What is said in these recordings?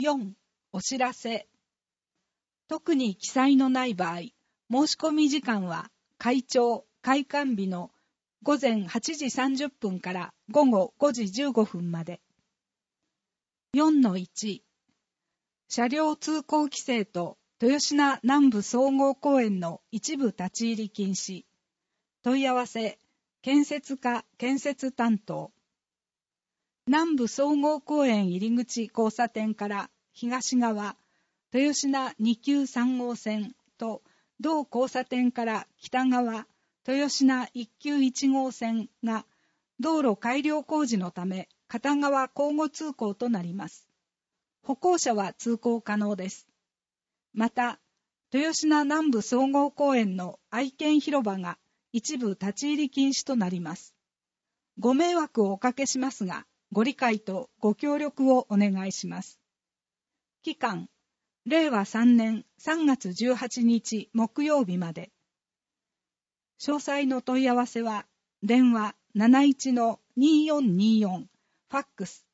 4. お知らせ。特に記載のない場合、申し込み時間は開庁・開館日の午前8時30分から午後5時15分まで。4-1 車両通行規制と豊品南部総合公園の一部立ち入り禁止。問い合わせ、建設課建設担当。南部総合公園入口交差点から東側、豊品2級3号線と同交差点から北側、豊品1級1号線が道路改良工事のため片側交互通行となります。歩行者は通行可能です。また、豊品南部総合公園の愛犬広場が一部立ち入り禁止となります。ご迷惑をおかけしますが、ご理解とご協力をお願いします。期間、令和3年3月18日木曜日まで。詳細の問い合わせは、電話 71-2424、ファックス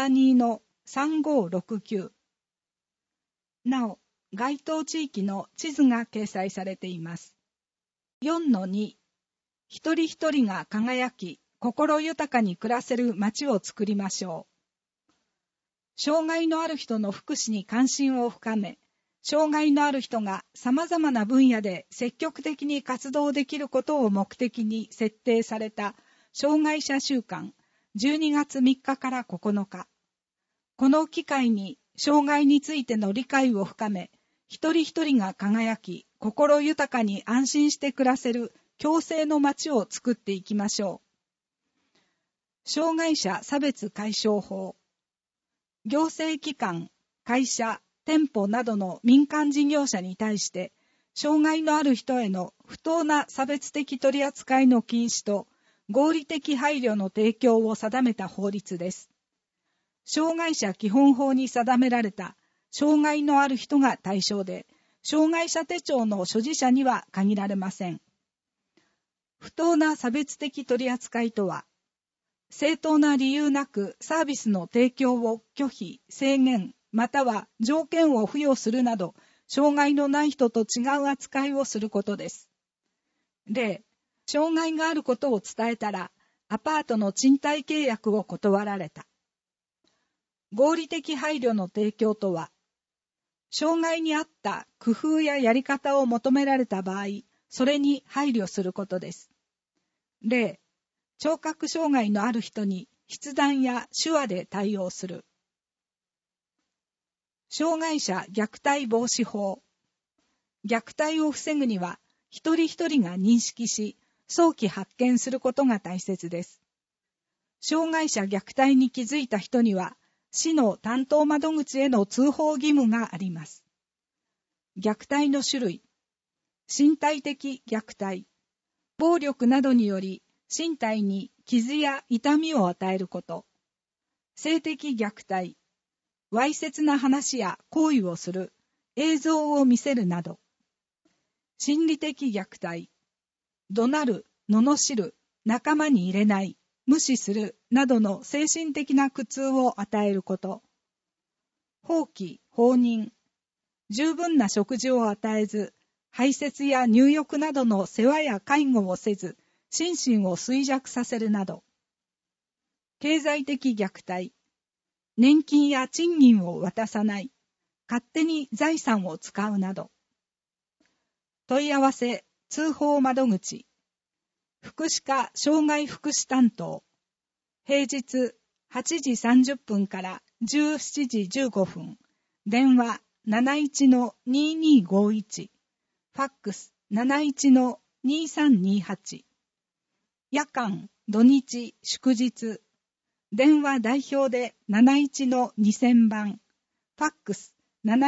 72-3569。なお、該当地域の地図が掲載されています。4-2、一人一人が輝き、心豊かに暮らせる街を作りましょう。障害のある人の福祉に関心を深め、障害のある人が様々な分野で積極的に活動できることを目的に設定された障害者週間12月3日から9日。この機会に障害についての理解を深め、一人一人が輝き、心豊かに安心して暮らせる共生の街を作っていきましょう。障害者差別解消法。行政機関、会社、店舗などの民間事業者に対して、障害のある人への不当な差別的取り扱いの禁止と合理的配慮の提供を定めた法律です。障害者基本法に定められた障害のある人が対象で、障害者手帳の所持者には限られません。不当な差別的取り扱いとは、正当な理由なくサービスの提供を拒否、制限、または条件を付与するなど、障害のない人と違う扱いをすることです。例、障害があることを伝えたら、アパートの賃貸契約を断られた。合理的配慮の提供とは、障害に合った工夫ややり方を求められた場合、それに配慮することです。例、聴覚障害のある人に筆談や手話で対応する。障害者虐待防止法。虐待を防ぐには、一人一人が認識し、早期発見することが大切です。障害者虐待に気づいた人には、市の担当窓口への通報義務があります。虐待の種類。身体的虐待。暴力などにより、身体に傷や痛みを与えること。性的虐待。わいせつな話や行為をする、映像を見せるなど。心理的虐待。怒鳴る、罵る、仲間に入れない、無視するなどの精神的な苦痛を与えること。放棄、放任。十分な食事を与えず、排泄や入浴などの世話や介護をせず、心身を衰弱させるなど。経済的虐待。年金や賃金を渡さない。勝手に財産を使うなど。問い合わせ、通報窓口。福祉課障害福祉担当。平日8時30分から17時15分。電話 71-2251。ファックス 71-2328。夜間、土日、祝日。電話代表で 71-2000番。ファックス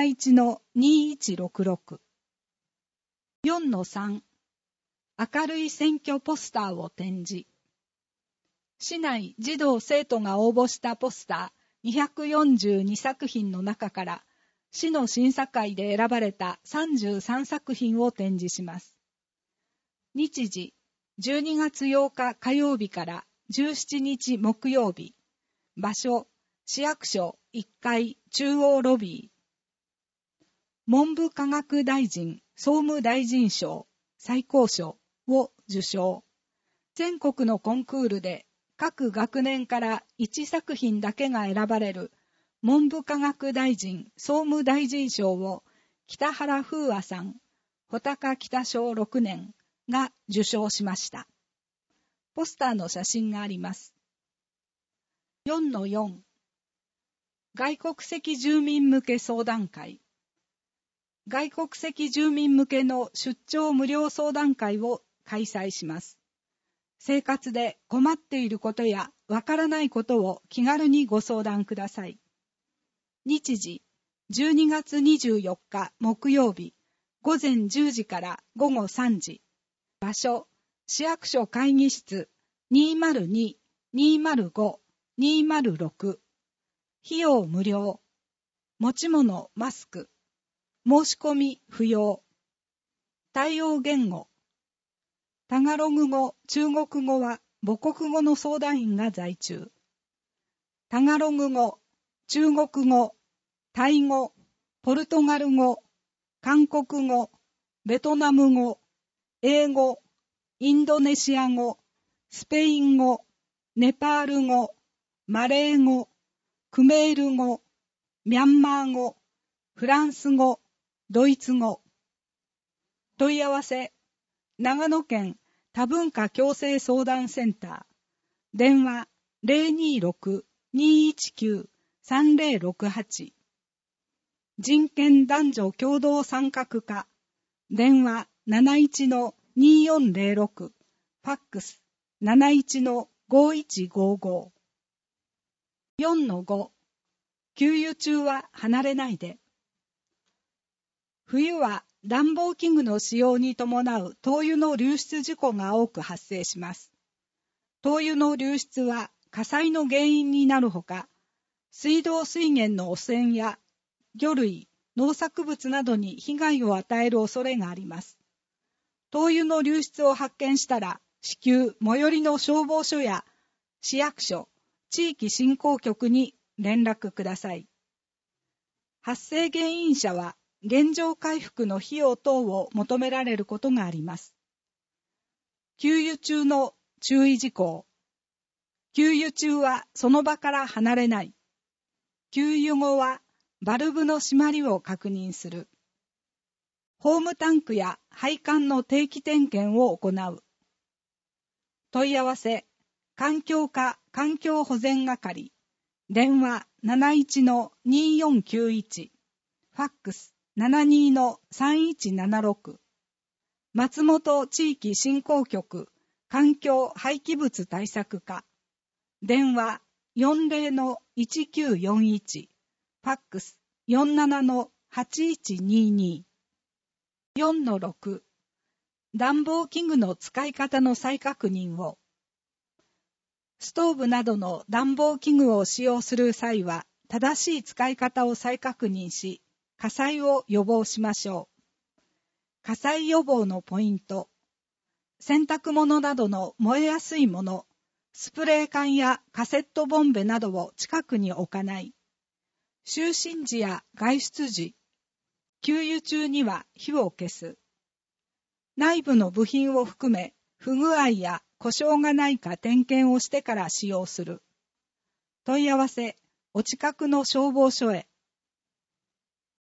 71-2166。4-3。明るい選挙ポスターを展示。市内児童生徒が応募したポスター242作品の中から、市の審査会で選ばれた33作品を展示します。日時、12月8日火曜日から17日木曜日。場所、 市役所1階中央ロビー、文部科学大臣総務大臣賞最高賞を受賞。全国のコンクールで各学年から1作品だけが選ばれる文部科学大臣総務大臣賞を北原風和さん、穂高北小6年が受賞しました。ポスターの写真があります。4-4 外国籍住民向け相談会。外国籍住民向けの出張無料相談会を開催します。生活で困っていることやわからないことを気軽にご相談ください。日時、12月24日木曜日、午前10時から午後3時。場所、市役所会議室 202-205-206。費用無料。持ち物マスク。申し込み不要。対応言語。タガログ語、中国語は母国語の相談員が在中。タガログ語、中国語、タイ語、ポルトガル語、韓国語、ベトナム語、英語、インドネシア語、スペイン語、ネパール語、マレー語、クメール語、ミャンマー語、フランス語、ドイツ語。問い合わせ、長野県多文化共生相談センター。電話 026-219-3068。人権男女共同参画課。電話 71-2406。ファックス 71-5155。4-5 給油中は離れないで。冬は暖房器具の使用に伴う灯油の流出事故が多く発生します。灯油の流出は火災の原因になるほか、水道水源の汚染や魚類、農作物などに被害を与える恐れがあります。灯油の流出を発見したら、至急最寄りの消防署や市役所、地域振興局に連絡ください。発生原因者は原状回復の費用等を求められることがあります。給油中の注意事項。給油中はその場から離れない。給油後はバルブの閉まりを確認する。ホームタンクや配管の定期点検を行う。問い合わせ、環境課環境保全係。電話 71-2491。ファックス 72-3176。松本地域振興局環境廃棄物対策課。電話 40-1941。ファックス 47-8122。4-6 暖房器具の使い方の再確認を。ストーブなどの暖房器具を使用する際は正しい使い方を再確認し、火災を予防しましょう。火災予防のポイント。洗濯物などの燃えやすいもの、スプレー缶やカセットボンベなどを近くに置かない。就寝時や外出時、給油中には火を消す。内部の部品を含め、不具合や故障がないか点検をしてから使用する。問い合わせ、お近くの消防署へ。